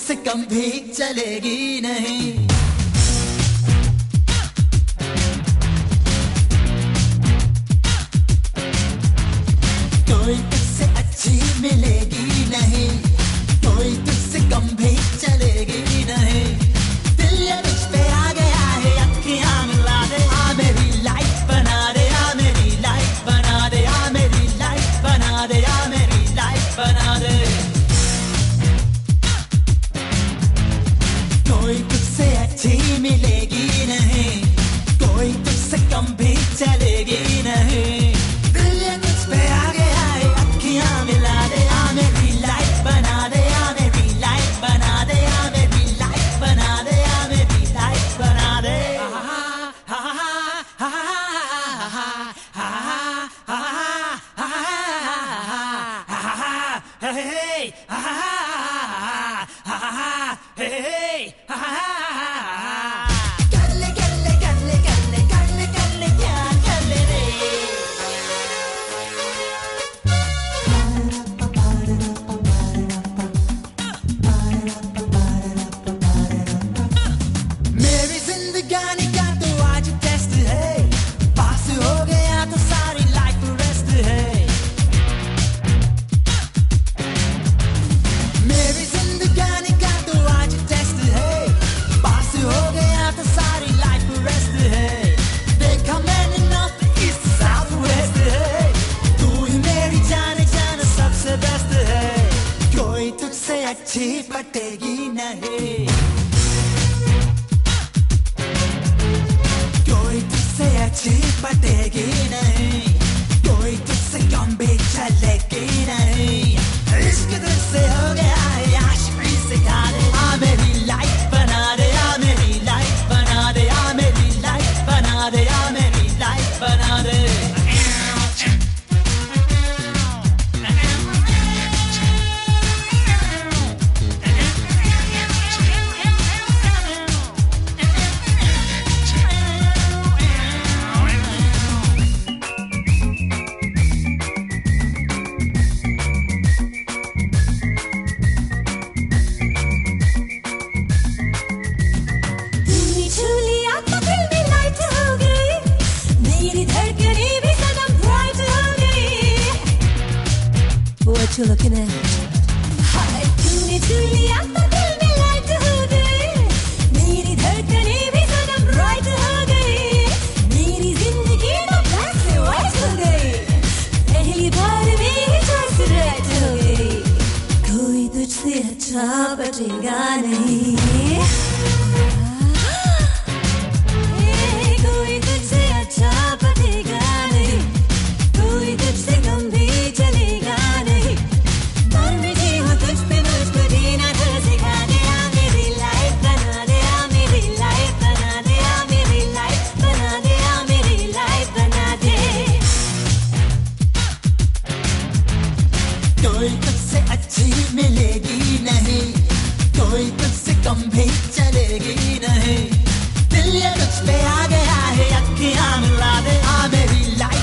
तुझसे कम भी चलेगी नहीं। कोई तुझसे अच्छी मिलेगी नहीं, कोई तुझसे कम भी चलेगी नहीं। दिल ये तुझ पे आ गया है, अखियां मिला दे, आ मेरी लाइफ बना दे, आ मेरी लाइफ बना दे, आ मेरी लाइफ बना दे, आ मेरी लाइफ बना दे। कोई तुझसे अच्छी मिलेगी नहीं, कोई तुझसे कम भी चलेगी नहीं। दिल ये तुझ पे आ गया है, अखियां मिला दे, आ मेरी लाइफ बना दे, आ मेरी लाइफ बना दे, आ मेरी लाइफ बना दे, आ मेरी लाइफ बना दे। मेरी जिंदगानी का तो आज टेस्ट है, पास हो गया तो सारी लाइफ रेस्ट है। मेरी जिंदगानी का तो आज टेस्ट है, पास हो गया तो सारी लाइफ रेस्ट है। देखा मैंने नॉर्थ ईस्ट साउथ वेस्ट है, तू ही मेरी जाने जाना सबसे बेस्ट है। कोई तुझसे अच्छी पटेगी नहीं, कोई तुझसे अच्छी पटेगी नहीं, कोई तुझसे कम भी चलेगी नहीं। इश्क दिल से हो गया है, आशिकी सिखा दे, आ मेरी लाइफ बना दे, आ मेरी लाइफ बना दे, आ मेरी लाइफ बना दे, आ मेरी लाइफ बना दे। तूने छू लिया तो दिल में लाइट हो गई, मेरी धड़कनें भी सनम ब्राइट हो गई। What you looking at? हाय तूने छू लिया तो दिल में लाइट हो गई, मेरी धड़कनें भी सनम ब्राइट हो गई। मेरी जिंदगी तो ब्लैक से व्हाइट हो गई, पहली बार मेरी चॉइस राइट हो गई। कोई तुझसे अच्छा बचेगा नहीं, कोई तुझसे अच्छा बचेगा नहीं, कोई तुझसे कम भी चलेगा नहीं। मर मिटी हो तुझ पे मुझको जीना तो सिखा दे, आ मेरी लाइफ बना दे, आ मेरी लाइफ बना दे, आ मेरी लाइफ बना दे, आ मेरी लाइफ बना दे। कोई तुझसे अच्छी मिलेगी नहीं, कोई तुझसे कम भी चलेगी नहीं। दिल ये तुझ पे आ गया है, अखियां मिला दे, आ मेरी लाइफ